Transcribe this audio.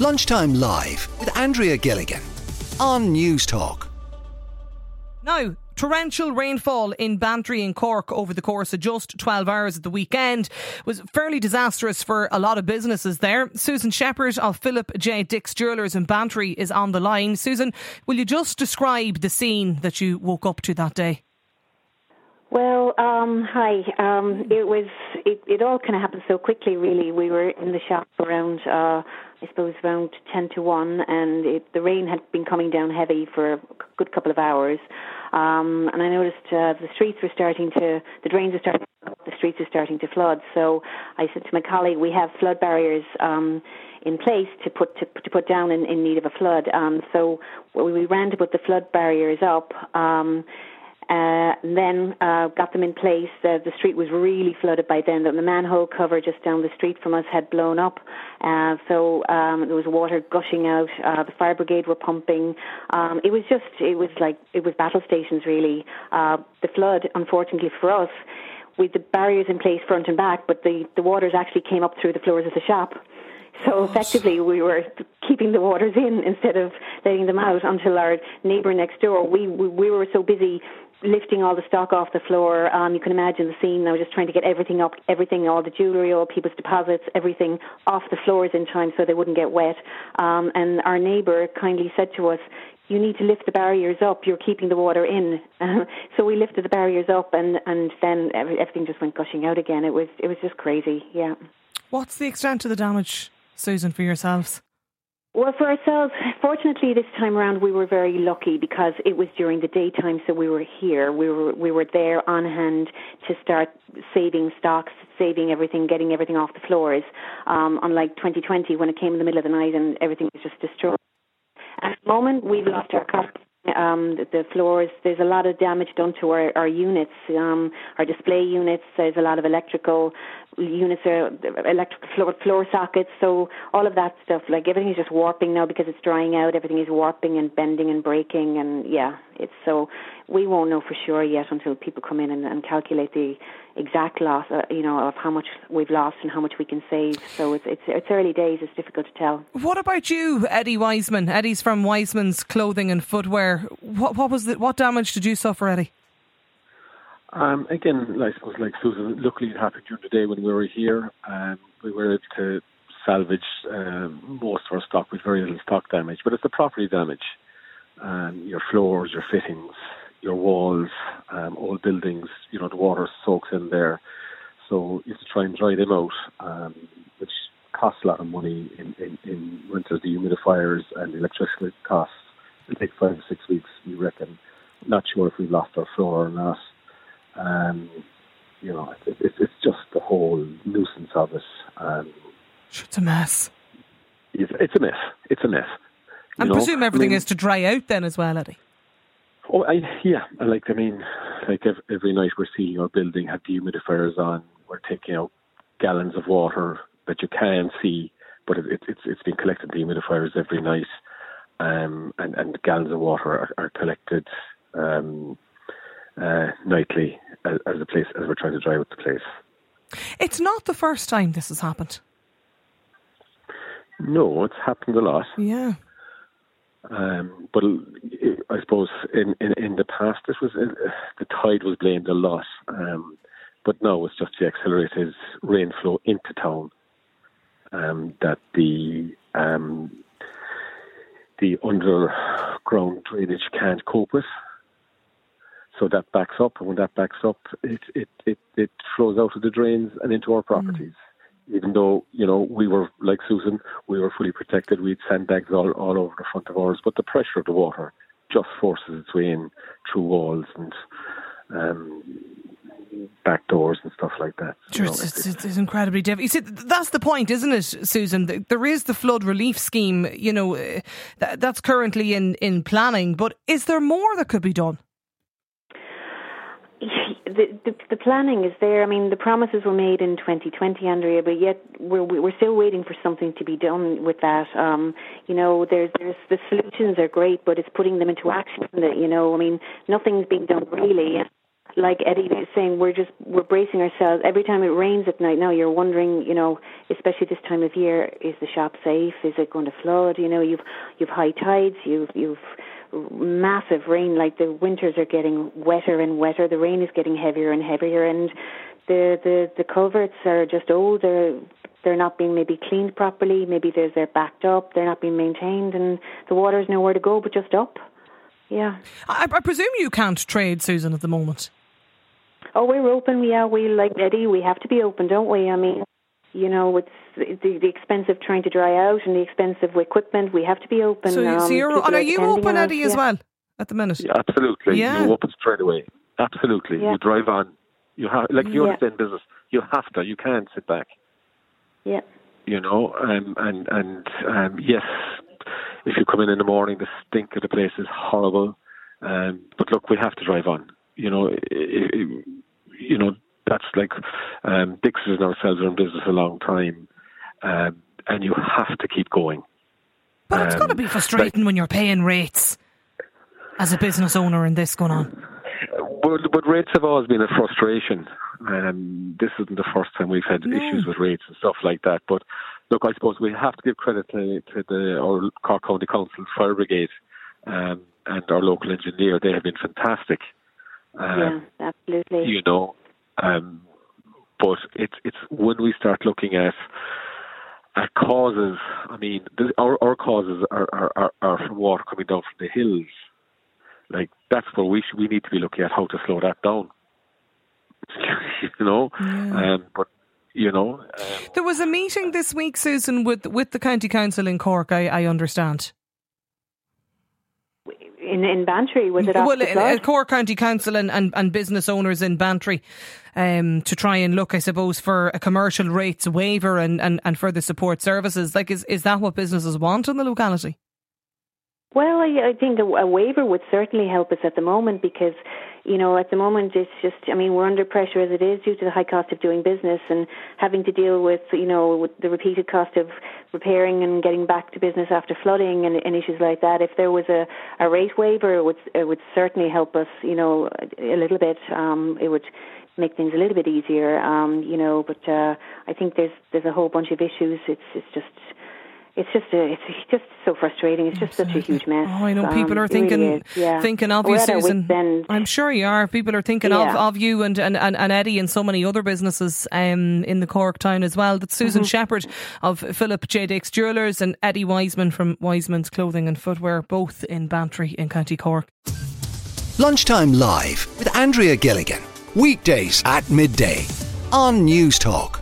Lunchtime Live with Andrea Gilligan on News Talk. Now, torrential rainfall in Bantry in Cork over the course of just 12 hours at the weekend was fairly disastrous for a lot of businesses there. Susan Shepherd of Philip J. Dick's Jewellers in Bantry is on the line. Susan, will you just describe the scene that you woke up to that day? Well, hi. It all kind of happened so quickly, really. We were in the shop around, I suppose, around 10 to 1, and the rain had been coming down heavy for a good couple of hours. And I noticed the drains are starting to flood. So I said to my colleague, we have flood barriers in place to put down in need of a flood. So we ran to put the flood barriers up. And then got them in place. The street was really flooded by then. The manhole cover just down the street from us had blown up. So there was water gushing out. The fire brigade were pumping. It was battle stations, really. The flood, unfortunately for us, with the barriers in place front and back, but the waters actually came up through the floors of the shop. So effectively, we were keeping the waters in instead of letting them out until our neighbour next door. We were so busy lifting all the stock off the floor. You can imagine the scene. I was just trying to get everything, all the jewellery, all people's deposits, everything off the floors in time so they wouldn't get wet. And our neighbour kindly said to us, "You need to lift the barriers up. You're keeping the water in." So we lifted the barriers up, and then everything just went gushing out again. It was just crazy. Yeah. What's the extent of the damage, Susan, for yourselves? Well, for ourselves, fortunately this time around we were very lucky because it was during the daytime, so we were here. We were there on hand to start saving stocks, saving everything, getting everything off the floors, unlike 2020 when it came in the middle of the night and everything was just destroyed. At the moment, we've lost our the floors. There's a lot of damage done to our units, our display units. There's a lot of electrical units, electrical floor sockets. So all of that stuff, like everything is just warping now because it's drying out. Everything is warping and bending and breaking, and it's so we won't know for sure yet until people come in and calculate the exact loss, of how much we've lost and how much we can save. So it's early days. It's difficult to tell. What about you, Eddie Wiseman? Eddie's from Wiseman's Clothing and Footwear. What damage did you suffer, Eddie? Again, I suppose like Susan, luckily it happened during the day when we were here. We were able to salvage most of our stock with very little stock damage, but it's the property damage. Your floors, your fittings, your walls, old buildings, the water soaks in there. So you have to try and dry them out, which costs a lot of money in winter, the humidifiers and the electricity costs. It'll take 5 or 6 weeks, we reckon. Not sure if we've lost our floor or not. It's just the whole nuisance of it. It's a mess. It's a mess. It's a mess. I presume everything is to dry out then as well, Eddie. Oh, every night we're seeing our building have dehumidifiers on. We're taking out gallons of water that you can see, but it's been collected dehumidifiers every night, and gallons of water are collected nightly as we're trying to dry out the place. It's not the first time this has happened. No, it's happened a lot. Yeah. But I suppose in the past, the tide was blamed a lot. But now it's just the accelerated rainflow into town that the underground drainage can't cope with. So that backs up, and when that backs up, it flows out of the drains and into our properties. Even though, we were, like Susan, we were fully protected. We had sandbags all over the front of ours, but the pressure of the water just forces its way in through walls and back doors and stuff like that. Sure, it's incredibly difficult. You see, that's the point, isn't it, Susan? There is the flood relief scheme, that's currently in planning, but is there more that could be done? The planning is there. I mean, the promises were made in 2020, Andrea, but yet we're still waiting for something to be done with that. There's the solutions are great, but it's putting them into action. Nothing's being done really. like Eddie was saying, we're bracing ourselves. Every time it rains at night now, you're wondering, especially this time of year, is the shop safe? Is it going to flood? You've high tides, you've massive rain, like the winters are getting wetter and wetter, the rain is getting heavier and heavier, and the culverts are just old, they're not being maybe cleaned properly, maybe they're backed up, they're not being maintained, and the water's nowhere to go but just up. Yeah. I presume you can't trade, Susan, at the moment. Oh, we're open. Yeah, we, like Eddie, we have to be open, don't we? I mean, it's the expense of trying to dry out and the expense of equipment. We have to be open. So are you open, Eddie, as well at the minute? Yeah, absolutely. Yeah. You're open straight away. Absolutely. Yeah. You drive on. You have, you understand business. You have to. You can't sit back. Yeah. Yes, if you come in the morning, the stink of the place is horrible. But look, we have to drive on. That's like Dixon and ourselves are in business a long time, and you have to keep going. But it's got to be frustrating when you're paying rates as a business owner and this going on. But rates have always been a frustration. This isn't the first time we've had issues with rates and stuff like that. But look, I suppose we have to give credit to our Cork County Council Fire Brigade and our local engineer. They have been fantastic. Yeah, absolutely. But it's when we start looking at causes. I mean, our causes are from water coming down from the hills. Like, that's where we need to be looking at how to slow that down. There was a meeting this week, Susan, with the County Council in Cork, I understand. In Bantry, was it? Well, Cork County Council and business owners in Bantry to try and look, I suppose, for a commercial rates waiver and further support services. Like, is that what businesses want in the locality? Well, I think a waiver would certainly help us at the moment because, at the moment it's just, we're under pressure as it is due to the high cost of doing business and having to deal with, with the repeated cost of repairing and getting back to business after flooding and issues like that. If there was a rate waiver, it would certainly help us, a little bit. It would make things a little bit easier, but I think there's a whole bunch of issues. It's just so frustrating. It's just such a huge mess. Oh, I know people are thinking of you, Susan. I'm sure you are. People are thinking of you and Eddie and so many other businesses in the Cork town as well. That's Susan Shepherd of Philip J. Dix Jewellers and Eddie Wiseman from Wiseman's Clothing and Footwear, both in Bantry in County Cork. Lunchtime Live with Andrea Gilligan. Weekdays at midday on News Talk.